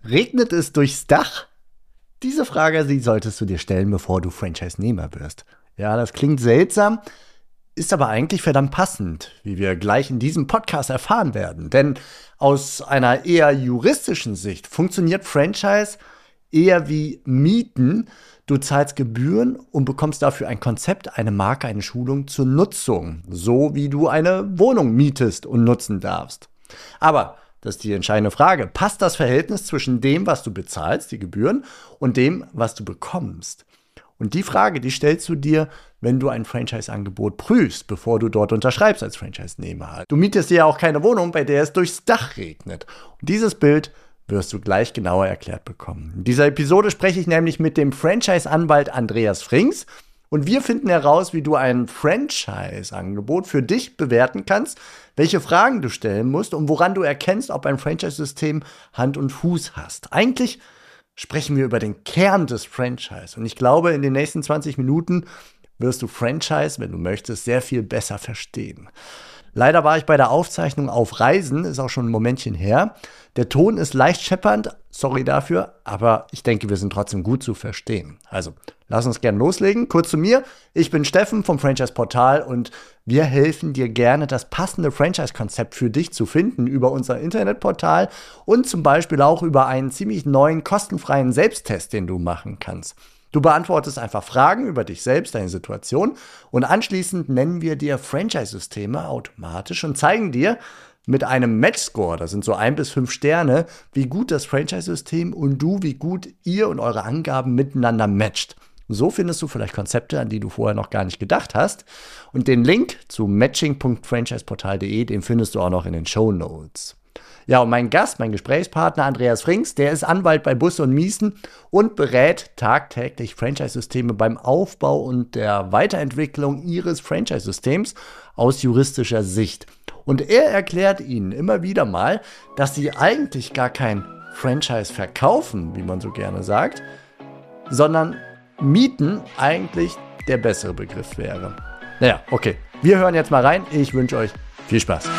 Regnet es durchs Dach? Diese Frage, die solltest du dir stellen, bevor du Franchise-Nehmer wirst. Ja, das klingt seltsam, ist aber eigentlich verdammt passend, wie wir gleich in diesem Podcast erfahren werden. Denn aus einer eher juristischen Sicht funktioniert Franchise eher wie Mieten. Du zahlst Gebühren und bekommst dafür ein Konzept, eine Marke, eine Schulung zur Nutzung. So wie du eine Wohnung mietest und nutzen darfst. Aber das ist die entscheidende Frage. Passt das Verhältnis zwischen dem, was du bezahlst, die Gebühren, und dem, was du bekommst? Und die Frage, die stellst du dir, wenn du ein Franchise-Angebot prüfst, bevor du dort unterschreibst als Franchise-Nehmer. Du mietest dir ja auch keine Wohnung, bei der es durchs Dach regnet. Und dieses Bild wirst du gleich genauer erklärt bekommen. In dieser Episode spreche ich nämlich mit dem Franchise-Anwalt Andreas Frings und wir finden heraus, wie du ein Franchise-Angebot für dich bewerten kannst, welche Fragen du stellen musst und woran du erkennst, ob ein Franchise-System Hand und Fuß hast. Eigentlich sprechen wir über den Kern des Franchise und ich glaube, in den nächsten 20 Minuten wirst du Franchise, wenn du möchtest, sehr viel besser verstehen. Leider war ich bei der Aufzeichnung auf Reisen, ist auch schon ein Momentchen her. Der Ton ist leicht scheppernd, sorry dafür, aber ich denke, wir sind trotzdem gut zu verstehen. Also, lass uns gerne loslegen. Kurz zu mir, ich bin Steffen vom Franchise Portal und wir helfen dir gerne, das passende Franchise-Konzept für dich zu finden über unser Internetportal und zum Beispiel auch über einen ziemlich neuen, kostenfreien Selbsttest, den du machen kannst. Du beantwortest einfach Fragen über dich selbst, deine Situation und anschließend nennen wir dir Franchise-Systeme automatisch und zeigen dir mit einem Match-Score, das sind so 1 bis 5 Sterne, wie gut das Franchise-System und du, wie gut ihr und eure Angaben miteinander matcht. So findest du vielleicht Konzepte, an die du vorher noch gar nicht gedacht hast. Und den Link zu matching.franchiseportal.de, den findest du auch noch in den Shownotes. Ja, und mein Gast, mein Gesprächspartner Andreas Frings, der ist Anwalt bei Busse und Miesen und berät tagtäglich Franchise-Systeme beim Aufbau und der Weiterentwicklung ihres Franchise-Systems aus juristischer Sicht. Und er erklärt ihnen immer wieder mal, dass sie eigentlich gar kein Franchise verkaufen, wie man so gerne sagt, sondern mieten eigentlich der bessere Begriff wäre. Naja, okay, wir hören jetzt mal rein. Ich wünsche euch viel Spaß.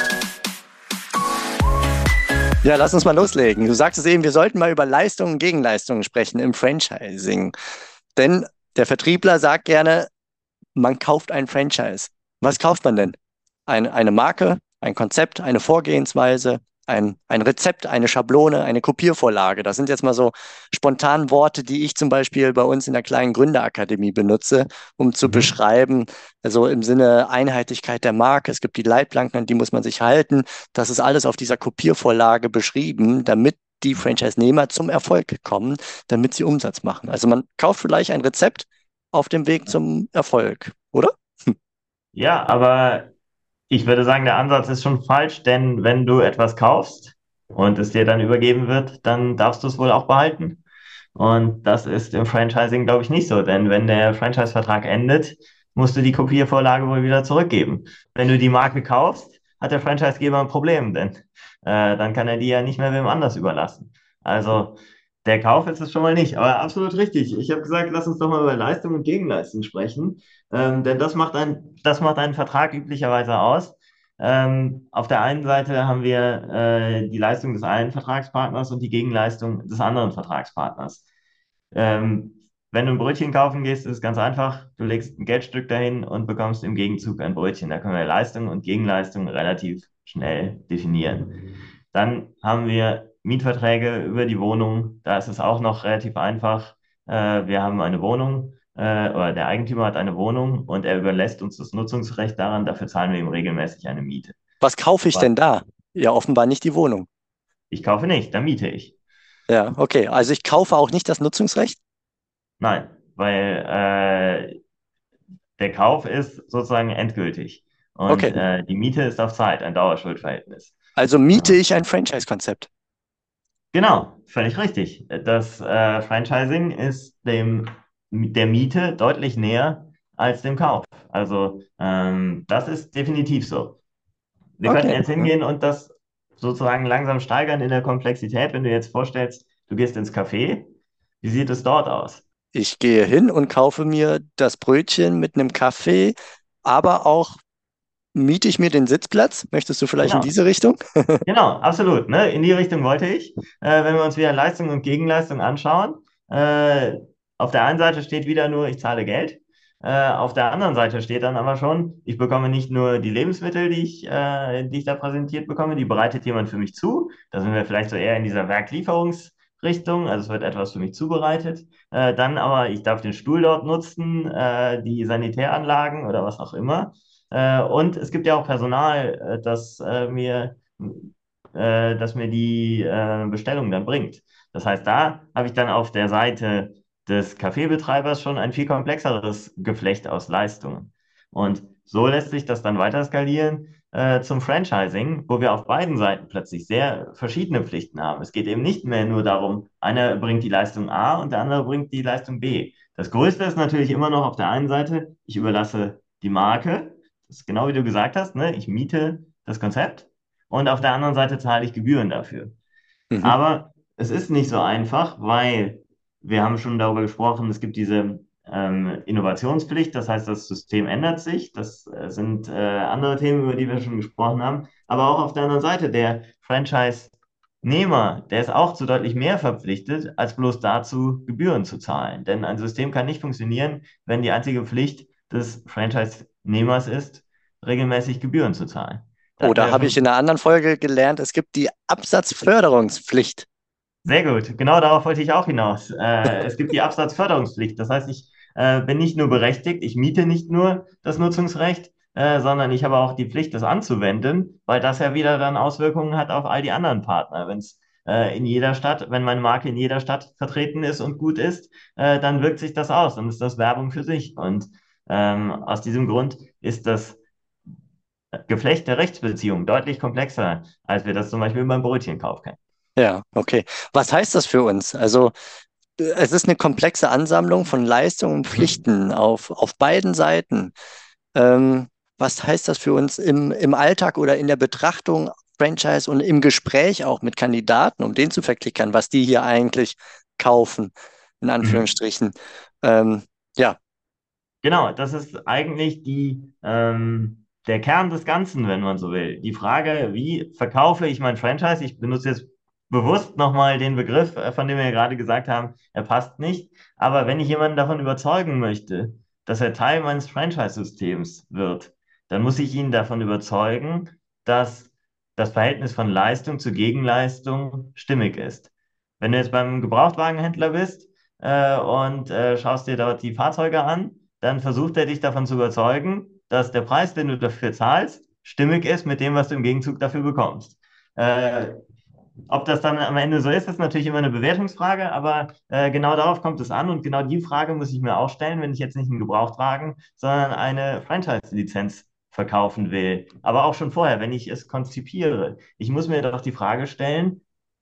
Ja, lass uns mal loslegen. Du sagtest eben, wir sollten mal über Leistungen und Gegenleistungen sprechen im Franchising. Denn der Vertriebler sagt gerne, man kauft ein Franchise. Was kauft man denn? Eine Marke, ein Konzept, eine Vorgehensweise, ein Rezept, eine Schablone, eine Kopiervorlage. Das sind jetzt mal so spontan Worte, die ich zum Beispiel bei uns in der kleinen Gründerakademie benutze, um zu beschreiben, also im Sinne Einheitlichkeit der Marke. Es gibt die Leitplanken, an die muss man sich halten. Das ist alles auf dieser Kopiervorlage beschrieben, damit die Franchise-Nehmer zum Erfolg kommen, damit sie Umsatz machen. Also man kauft vielleicht ein Rezept auf dem Weg zum Erfolg, oder? Ja, aber ich würde sagen, der Ansatz ist schon falsch, denn wenn du etwas kaufst und es dir dann übergeben wird, dann darfst du es wohl auch behalten. Und das ist im Franchising, glaube ich, nicht so, denn wenn der Franchise-Vertrag endet, musst du die Kopiervorlage wohl wieder zurückgeben. Wenn du die Marke kaufst, hat der Franchisegeber ein Problem, denn dann kann er die ja nicht mehr wem anders überlassen. Also der Kauf ist es schon mal nicht, aber absolut richtig. Ich habe gesagt, lass uns doch mal über Leistung und Gegenleistung sprechen, denn das macht einen Vertrag üblicherweise aus. Auf der einen Seite haben wir die Leistung des einen Vertragspartners und die Gegenleistung des anderen Vertragspartners. Wenn du ein Brötchen kaufen gehst, ist es ganz einfach. Du legst ein Geldstück dahin und bekommst im Gegenzug ein Brötchen. Da können wir Leistung und Gegenleistung relativ schnell definieren. Dann haben wir Mietverträge über die Wohnung. Da ist es auch noch relativ einfach. Wir haben eine Wohnung oder der Eigentümer hat eine Wohnung und er überlässt uns das Nutzungsrecht daran. Dafür zahlen wir ihm regelmäßig eine Miete. Was kaufe ich Aber denn da? Ja, offenbar nicht die Wohnung. ich kaufe nicht, da miete ich. Ja, okay. Also ich kaufe auch nicht das Nutzungsrecht? Nein, weil der Kauf ist sozusagen endgültig und Okay. die Miete ist auf Zeit, ein Dauerschuldverhältnis. Also miete Ja. ich ein Franchise-Konzept. Genau, völlig richtig. Das Franchising ist der Miete deutlich näher als dem Kauf. Also das ist definitiv so. Wir könnten Okay. jetzt Hm. hingehen und das sozusagen langsam steigern in der Komplexität, wenn du jetzt vorstellst, du gehst ins Café, wie sieht es dort aus? Ich gehe hin und kaufe mir das Brötchen mit einem Kaffee, aber auch miete ich mir den Sitzplatz? Möchtest du vielleicht in Genau. diese Richtung? Genau, absolut. Ne? In die Richtung wollte ich. Wenn wir uns wieder Leistung und Gegenleistung anschauen, auf der einen Seite steht wieder nur, ich zahle Geld. Auf der anderen Seite steht dann aber schon, ich bekomme nicht nur die Lebensmittel, die ich da präsentiert bekomme, die bereitet jemand für mich zu. Da sind wir vielleicht so eher in dieser Werklieferungsrichtung, also es wird etwas für mich zubereitet. Dann aber, ich darf den Stuhl dort nutzen, die Sanitäranlagen oder was auch immer. Und es gibt ja auch Personal, das mir die Bestellung dann bringt. Das heißt, da habe ich dann auf der Seite des Kaffeebetreibers schon ein viel komplexeres Geflecht aus Leistungen. Und so lässt sich das dann weiter skalieren zum Franchising, wo wir auf beiden Seiten plötzlich sehr verschiedene Pflichten haben. Es geht eben nicht mehr nur darum, einer bringt die Leistung A und der andere bringt die Leistung B. Das Größte ist natürlich immer noch auf der einen Seite, ich überlasse die Marke, das ist genau wie du gesagt hast, ne? Ich miete das Konzept und auf der anderen Seite zahle ich Gebühren dafür. Mhm. Aber es ist nicht so einfach, weil wir haben schon darüber gesprochen, es gibt diese Innovationspflicht, das heißt, das System ändert sich. Das sind andere Themen, über die wir schon gesprochen haben. Aber auch auf der anderen Seite, der Franchise-Nehmer, der ist auch zu deutlich mehr verpflichtet, als bloß dazu, Gebühren zu zahlen. Denn ein System kann nicht funktionieren, wenn die einzige Pflicht des Franchise-Nehmers ist, regelmäßig Gebühren zu zahlen. Da Oh, hatten wir da ja habe ich in schon. einer anderen Folge gelernt, es gibt die Absatzförderungspflicht. Sehr gut, genau darauf wollte ich auch hinaus. Es gibt die Absatzförderungspflicht. Das heißt, ich bin nicht nur berechtigt, ich miete nicht nur das Nutzungsrecht, sondern ich habe auch die Pflicht, das anzuwenden, weil das ja wieder dann Auswirkungen hat auf all die anderen Partner. Wenn es in jeder Stadt, wenn meine Marke in jeder Stadt vertreten ist und gut ist, dann wirkt sich das aus, dann ist das Werbung für sich. Und aus diesem Grund ist das Geflecht der Rechtsbeziehung deutlich komplexer, als wir das zum Beispiel beim Brötchenkauf kennen. Ja, okay. Was heißt das für uns? Also, es ist eine komplexe Ansammlung von Leistungen und Pflichten auf beiden Seiten. Was heißt das für uns im Alltag oder in der Betrachtung Franchise und im Gespräch auch mit Kandidaten, um den zu verklickern, was die hier eigentlich kaufen, in Mhm. Anführungsstrichen? Ähm, ja, Genau, das ist eigentlich der Kern des Ganzen, wenn man so will. Die Frage, wie verkaufe ich mein Franchise? Ich benutze jetzt bewusst nochmal den Begriff, von dem wir ja gerade gesagt haben, er passt nicht. Aber wenn ich jemanden davon überzeugen möchte, dass er Teil meines Franchise-Systems wird, dann muss ich ihn davon überzeugen, dass das Verhältnis von Leistung zu Gegenleistung stimmig ist. Wenn du jetzt beim Gebrauchtwagenhändler bist, schaust dir dort die Fahrzeuge an, dann versucht er dich davon zu überzeugen, dass der Preis, den du dafür zahlst, stimmig ist mit dem, was du im Gegenzug dafür bekommst. Äh, Ob das dann am Ende so ist, ist natürlich immer eine Bewertungsfrage, aber genau darauf kommt es an und genau die Frage muss ich mir auch stellen, wenn ich jetzt nicht einen Gebrauchtwagen, sondern eine Franchise-Lizenz verkaufen will. Aber auch schon vorher, wenn ich es konzipiere. Ich muss mir doch die Frage stellen,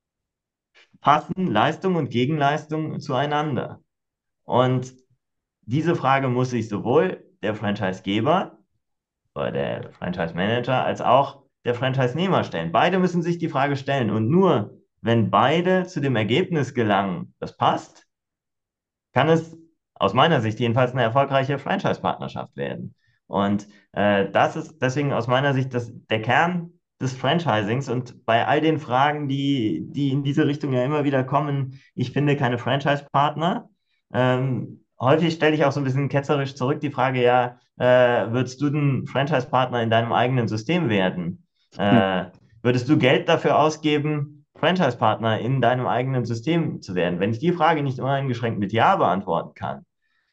passen Leistung und Gegenleistung zueinander? Und diese Frage muss sich sowohl der Franchisegeber oder der Franchise Manager als auch der Franchise-Nehmer stellen. Beide müssen sich die Frage stellen. Und nur wenn beide zu dem Ergebnis gelangen, das passt, kann es aus meiner Sicht jedenfalls eine erfolgreiche Franchise-Partnerschaft werden. Und das ist deswegen aus meiner Sicht der Kern des Franchisings. Und bei all den Fragen, die in diese Richtung ja immer wieder kommen, ich finde keine Franchise-Partner. Häufig stelle ich auch so ein bisschen ketzerisch zurück die Frage, ja, würdest du denn Franchise-Partner in deinem eigenen System werden? hm. Würdest du Geld dafür ausgeben, Franchise-Partner in deinem eigenen System zu werden? Wenn ich die Frage nicht uneingeschränkt mit Ja beantworten kann,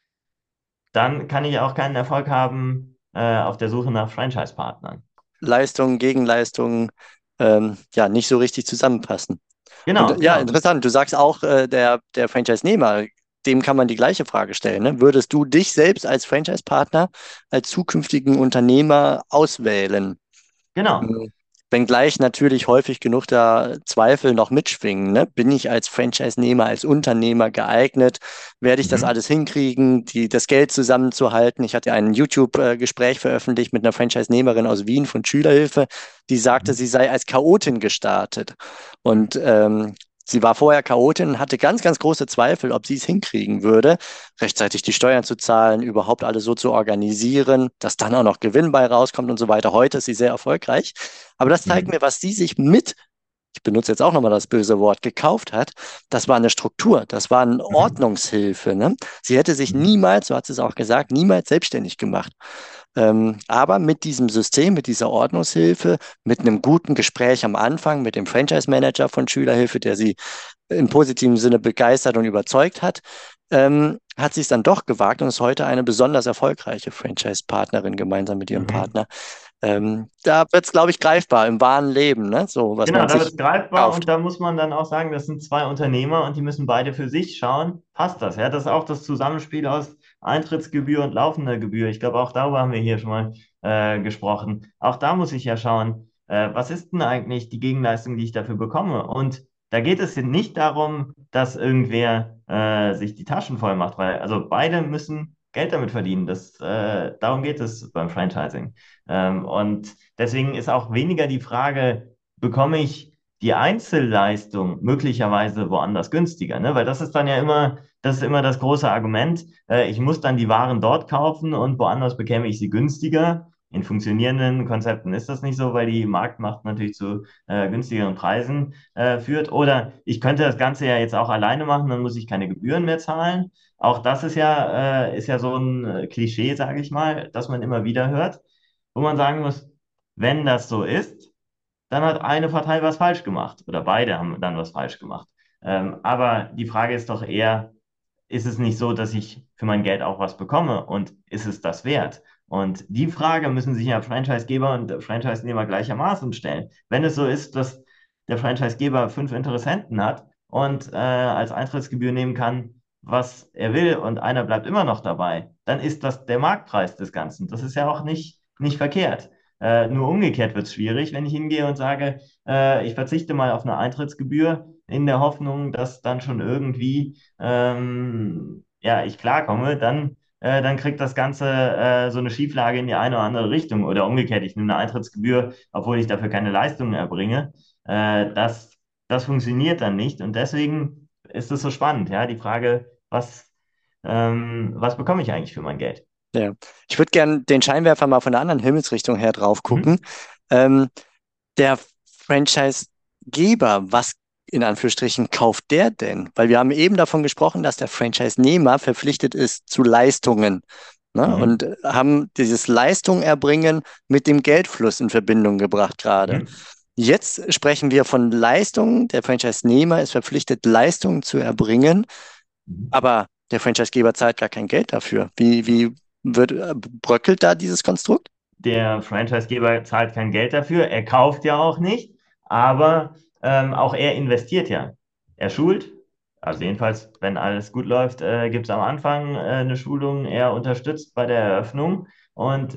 dann kann ich auch keinen Erfolg haben auf der Suche nach Franchise-Partnern. Leistungen, Gegenleistungen, ja, nicht so richtig zusammenpassen. Und Genau, ja, genau. interessant, du sagst auch, der Franchise-Nehmer, dem kann man die gleiche Frage stellen. Ne? Würdest du dich selbst als Franchise-Partner, als zukünftigen Unternehmer auswählen? Genau. Mhm. Wenngleich natürlich häufig genug da Zweifel noch mitschwingen. Ne? Bin ich als Franchise-Nehmer, als Unternehmer geeignet? Werde ich das Mhm. alles hinkriegen, das Geld zusammenzuhalten? Ich hatte ein YouTube-Gespräch veröffentlicht mit einer Franchise-Nehmerin aus Wien von Schülerhilfe, die sagte, Mhm. sie sei als Chaotin gestartet. Und Sie war vorher Chaotin, hatte ganz, ganz große Zweifel, ob sie es hinkriegen würde, rechtzeitig die Steuern zu zahlen, überhaupt alles so zu organisieren, dass dann auch noch Gewinn bei rauskommt und so weiter. Heute ist sie sehr erfolgreich. Aber das zeigt Mhm. mir, was sie sich mit, ich benutze jetzt auch nochmal das böse Wort, gekauft hat. Das war eine Struktur, das war eine Mhm. Ordnungshilfe. Ne? Sie hätte sich Mhm. niemals, so hat sie es auch gesagt, niemals selbstständig gemacht. Aber mit diesem System, mit dieser Ordnungshilfe, mit einem guten Gespräch am Anfang mit dem Franchise Manager von Schülerhilfe, der sie im positiven Sinne begeistert und überzeugt hat, hat sie es dann doch gewagt und ist heute eine besonders erfolgreiche Franchise-Partnerin gemeinsam mit ihrem Mhm. Partner. Da wird es, glaube ich, greifbar im wahren Leben, ne? So, was Genau, man da wird sich es greifbar und kauft. da muss man dann auch sagen, das sind zwei Unternehmer und die müssen beide für sich schauen, passt das? Ja, das ist auch das Zusammenspiel aus Eintrittsgebühr und laufender Gebühr. Ich glaube, auch darüber haben wir hier schon mal gesprochen. Auch da muss ich ja schauen, was ist denn eigentlich die Gegenleistung, die ich dafür bekomme? Und da geht es nicht darum, dass irgendwer sich die Taschen voll macht, weil also beide müssen Geld damit verdienen. Darum geht es beim Franchising. Und deswegen ist auch weniger die Frage, bekomme ich die Einzelleistung möglicherweise woanders günstiger, ne? Weil das ist immer das große Argument. Ich muss dann die Waren dort kaufen und woanders bekäme ich sie günstiger. In funktionierenden Konzepten ist das nicht so, weil die Marktmacht natürlich zu günstigeren Preisen führt. Oder ich könnte das Ganze ja jetzt auch alleine machen, dann muss ich keine Gebühren mehr zahlen. Auch das ist ja so ein Klischee, sage ich mal, das man immer wieder hört, wo man sagen muss, wenn das so ist, dann hat eine Partei was falsch gemacht oder beide haben dann was falsch gemacht. Aber die Frage ist doch eher, ist es nicht so, dass ich für mein Geld auch was bekomme und ist es das wert? Und die Frage müssen sich ja Franchisegeber und Franchisenehmer gleichermaßen stellen. Wenn es so ist, dass der Franchisegeber 5 Interessenten hat und als Eintrittsgebühr nehmen kann, was er will und einer bleibt immer noch dabei, dann ist das der Marktpreis des Ganzen. Das ist ja auch nicht verkehrt. Nur umgekehrt wird es schwierig, wenn ich hingehe und sage, ich verzichte mal auf eine Eintrittsgebühr in der Hoffnung, dass dann schon irgendwie ja, ich klarkomme, dann kriegt das Ganze so eine Schieflage in die eine oder andere Richtung. Oder umgekehrt, ich nehme eine Eintrittsgebühr, obwohl ich dafür keine Leistungen erbringe. Das funktioniert dann nicht. Und deswegen ist es so spannend, ja, die Frage, was bekomme ich eigentlich für mein Geld? Ja. Ich würde gerne den Scheinwerfer mal von der anderen Himmelsrichtung her drauf gucken. Mhm. Ähm, Der Franchise-Geber, was in Anführungsstrichen kauft der denn? Weil wir haben eben davon gesprochen, dass der Franchise-Nehmer verpflichtet ist zu Leistungen. Ne? Und Mhm. haben dieses Leistung erbringen mit dem Geldfluss in Verbindung gebracht gerade. Mhm. Jetzt sprechen wir von Leistungen. Der Franchise-Nehmer ist verpflichtet, Leistungen zu erbringen, Mhm. aber der Franchise-Geber zahlt gar kein Geld dafür. Wie bröckelt da dieses Konstrukt? Der Franchisegeber zahlt kein Geld dafür, er kauft ja auch nicht, aber auch er investiert ja. Er schult, also jedenfalls, wenn alles gut läuft, gibt es am Anfang eine Schulung, er unterstützt bei der Eröffnung und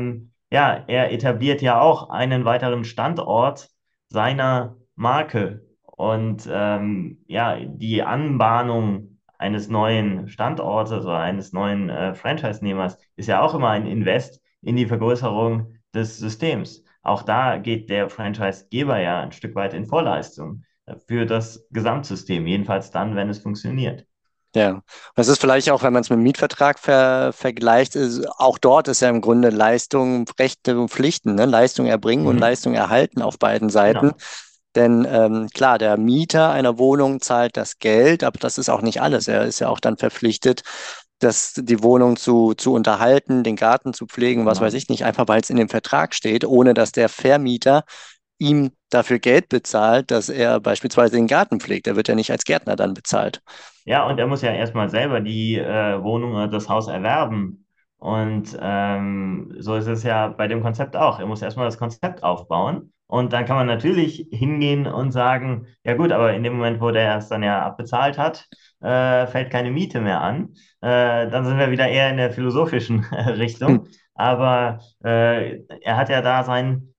ja, er etabliert ja auch einen weiteren Standort seiner Marke. Und ja, die Anbahnung eines neuen Standortes oder eines neuen Franchise-Nehmers ist ja auch immer ein Invest in die Vergrößerung des Systems. Auch da geht der Franchisegeber ja ein Stück weit in Vorleistung für das Gesamtsystem, jedenfalls dann, wenn es funktioniert. Ja, und es ist vielleicht auch, wenn man es mit dem Mietvertrag vergleicht, auch dort ist ja im Grunde Leistung, Rechte und Pflichten, ne? Leistung erbringen und Mhm. Leistung erhalten auf beiden Seiten. Genau. Denn klar, der Mieter einer Wohnung zahlt das Geld, aber das ist auch nicht alles. Er ist ja auch dann verpflichtet, die Wohnung zu unterhalten, den Garten zu pflegen, was weiß Genau. ich nicht, einfach weil es in dem Vertrag steht, ohne dass der Vermieter ihm dafür Geld bezahlt, dass er beispielsweise den Garten pflegt. Er wird ja nicht als Gärtner dann bezahlt. Ja, und er muss ja erstmal selber die Wohnung oder das Haus erwerben. Und so ist es ja bei dem Konzept auch. Er muss erstmal das Konzept aufbauen. Und dann kann man natürlich hingehen und sagen, ja gut, aber in dem Moment, wo der es dann ja abbezahlt hat, fällt keine Miete mehr an. Dann sind wir wieder eher in der philosophischen Richtung. Aber er hat ja da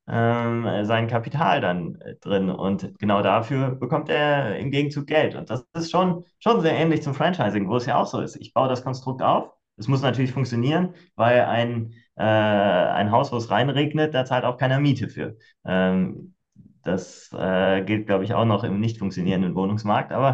sein Kapital dann drin und genau dafür bekommt er im Gegenzug Geld. Und das ist schon sehr ähnlich zum Franchising, wo es ja auch so ist. Ich baue das Konstrukt auf. Es muss natürlich funktionieren, weil ein Haus, wo es reinregnet, da zahlt auch keiner Miete für. Das gilt, glaube ich, auch noch im nicht funktionierenden Wohnungsmarkt. Aber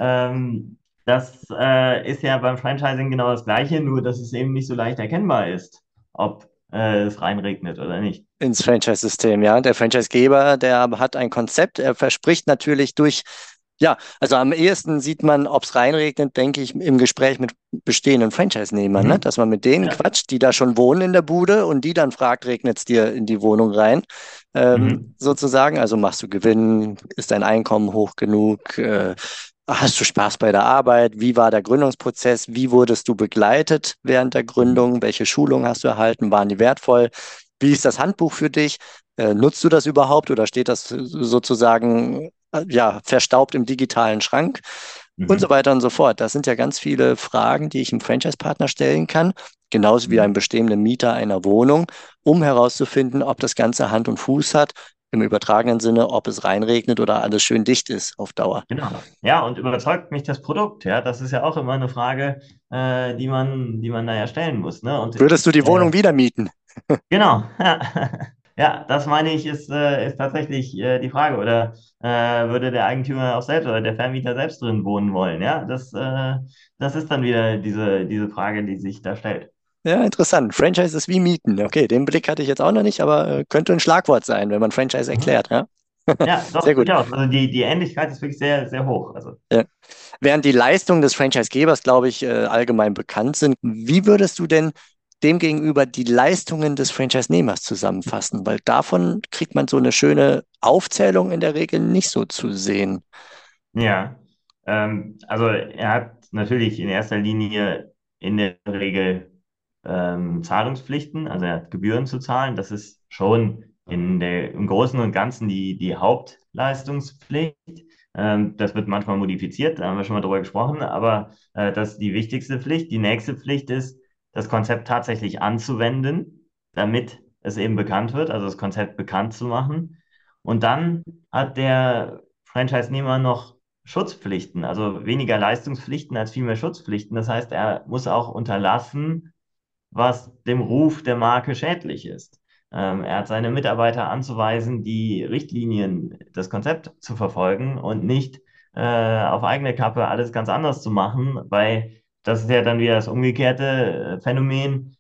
das ist ja beim Franchising genau das Gleiche, nur dass es eben nicht so leicht erkennbar ist, ob es reinregnet oder nicht. Ins Franchise-System, ja. Der Franchisegeber, der hat ein Konzept, er verspricht natürlich durch, ja, also am ehesten sieht man, ob es reinregnet, denke ich, im Gespräch mit bestehenden Franchise-Nehmern, ne? Mhm. Dass man mit denen Ja. quatscht, die da schon wohnen in der Bude und die dann fragt, regnet es dir in die Wohnung rein, Mhm. sozusagen. Also machst du Gewinn, ist dein Einkommen hoch genug, hast du Spaß bei der Arbeit, wie war der Gründungsprozess, wie wurdest du begleitet während der Mhm. Gründung, welche Schulungen hast du erhalten, waren die wertvoll? Wie ist das Handbuch für dich? Nutzt du das überhaupt oder steht das sozusagen ja, verstaubt im digitalen Schrank? Und so Mhm. weiter und so fort. Das sind ja ganz viele Fragen, die ich einem Franchise-Partner stellen kann, genauso wie einem Mhm. bestehenden Mieter einer Wohnung, um herauszufinden, ob das Ganze Hand und Fuß hat, im übertragenen Sinne, ob es reinregnet oder alles schön dicht ist auf Dauer. Genau. Ja, und überzeugt mich das Produkt? Ja, das ist ja auch immer eine Frage, die man da ja stellen muss. Ne? Und Würdest du die Wohnung wieder mieten? genau. Ja. Ja, das meine ich, ist tatsächlich die Frage. Oder würde der Eigentümer auch selbst oder der Vermieter selbst drin wohnen wollen? Ja, das ist dann wieder diese Frage, die sich da stellt. Ja, interessant. Franchise ist wie Mieten. Okay, den Blick hatte ich jetzt auch noch nicht, aber könnte ein Schlagwort sein, wenn man Franchise Mhm. erklärt. Ja, Ja, sehr doch, gut. durchaus. Also die Ähnlichkeit ist wirklich sehr, sehr hoch. Also, Ja. Während die Leistungen des Franchisegebers, glaube ich, allgemein bekannt sind, wie würdest du denn demgegenüber die Leistungen des Franchise-Nehmers zusammenfassen? Weil davon kriegt man so eine schöne Aufzählung in der Regel nicht so zu sehen. ja. Also er hat natürlich in erster Linie in der Regel Zahlungspflichten, also er hat Gebühren zu zahlen. Das ist schon im Großen und Ganzen die Hauptleistungspflicht. Das wird manchmal modifiziert, da haben wir schon mal drüber gesprochen, aber das ist die wichtigste Pflicht. Die nächste Pflicht ist, das Konzept tatsächlich anzuwenden, damit es eben bekannt wird, also das Konzept bekannt zu machen. Und dann hat der Franchise-Nehmer noch Schutzpflichten, also weniger Leistungspflichten als vielmehr Schutzpflichten. Das heißt, er muss auch unterlassen, was dem Ruf der Marke schädlich ist. Er hat seine Mitarbeiter anzuweisen, die Richtlinien, das Konzept zu verfolgen und nicht auf eigene Kappe alles ganz anders zu machen, weil das ist ja dann wieder das umgekehrte Phänomen,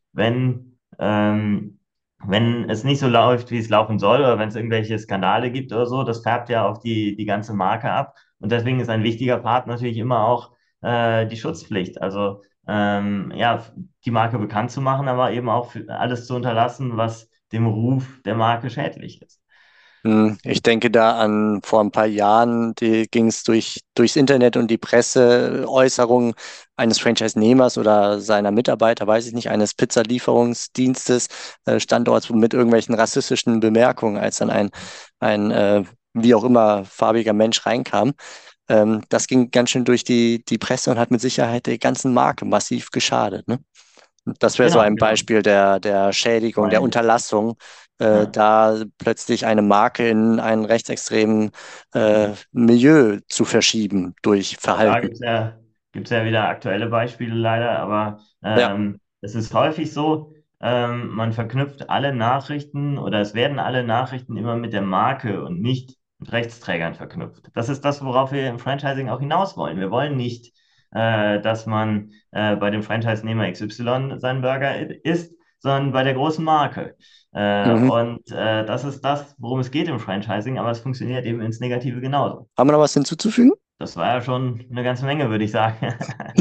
wenn es nicht so läuft, wie es laufen soll, oder wenn es irgendwelche Skandale gibt oder so, das färbt ja auf die ganze Marke ab. Und deswegen ist ein wichtiger Part natürlich immer auch die Schutzpflicht. Also ja, die Marke bekannt zu machen, aber eben auch für alles zu unterlassen, was dem Ruf der Marke schädlich ist. Ich denke da an vor ein paar Jahren, die ging es durchs Internet und die Presse, Äußerungen eines Franchise-Nehmers oder seiner Mitarbeiter, weiß ich nicht, eines Pizzalieferungsdienstes, Standorts mit irgendwelchen rassistischen Bemerkungen, als dann ein wie auch immer farbiger Mensch reinkam. Das ging ganz schön durch die Presse und hat mit Sicherheit der ganzen Marke massiv geschadet, ne? Das wäre so Genau, ein genau. Beispiel der Schädigung, der Weil, Unterlassung, ja. da plötzlich eine Marke in einen rechtsextremen Milieu zu verschieben durch Auch da Verhalten. gibt's ja wieder aktuelle Beispiele leider, aber Ja. es ist häufig so, man verknüpft alle Nachrichten oder es werden alle Nachrichten immer mit der Marke und nicht mit Rechtsträgern verknüpft. Das ist das, worauf wir im Franchising auch hinaus wollen. Wir wollen nicht, dass man bei dem Franchise-Nehmer XY seinen Burger isst, sondern bei der großen Marke. Mhm. Das ist das, worum es geht im Franchising, aber es funktioniert eben ins Negative genauso. Haben wir noch was hinzuzufügen? Das war ja schon eine ganze Menge, würde ich sagen.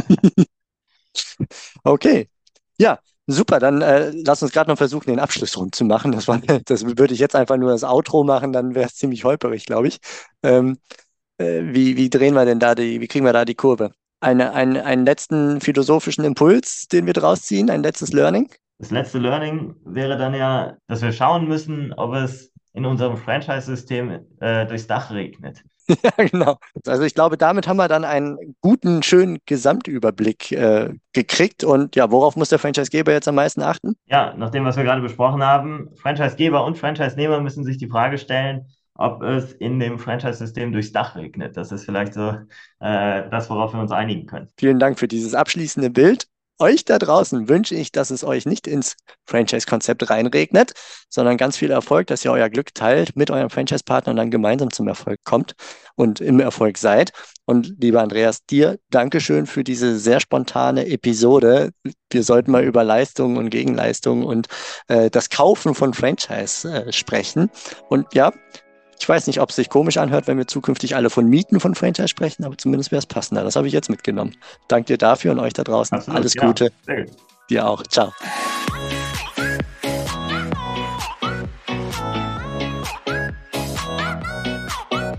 Okay. Ja, super. Dann lass uns gerade noch versuchen, den Abschlussrund zu machen. Das würde ich jetzt einfach nur das Outro machen, dann wäre es ziemlich holperig, glaube ich. Ähm, wie drehen wir denn wie kriegen wir da die Kurve? Einen letzten philosophischen Impuls, den wir draus ziehen, ein letztes Learning? Das letzte Learning wäre dann ja, dass wir schauen müssen, ob es in unserem Franchise-System durchs Dach regnet. Ja, genau. Also ich glaube, damit haben wir dann einen guten, schönen Gesamtüberblick gekriegt. Und ja, worauf muss der Franchisegeber jetzt am meisten achten? Ja, nach dem, was wir gerade besprochen haben, Franchisegeber und Franchise-Nehmer müssen sich die Frage stellen, ob es in dem Franchise-System durchs Dach regnet. Das ist vielleicht so das, worauf wir uns einigen können. Vielen Dank für dieses abschließende Bild. euch da draußen wünsche ich, dass es euch nicht ins Franchise-Konzept reinregnet, sondern ganz viel Erfolg, dass ihr euer Glück teilt mit eurem Franchise-Partner und dann gemeinsam zum Erfolg kommt und im Erfolg seid. Und lieber Andreas, dir Dankeschön für diese sehr spontane Episode. Wir sollten mal über Leistungen und Gegenleistungen und das Kaufen von Franchise sprechen. Und ja, ich weiß nicht, ob es sich komisch anhört, wenn wir zukünftig alle von Mieten von Franchise sprechen, aber zumindest wäre es passender. Das habe ich jetzt mitgenommen. Danke dir dafür und euch da draußen. Absolut, Alles ja. Gute. Sehr gut. Dir auch. Ciao.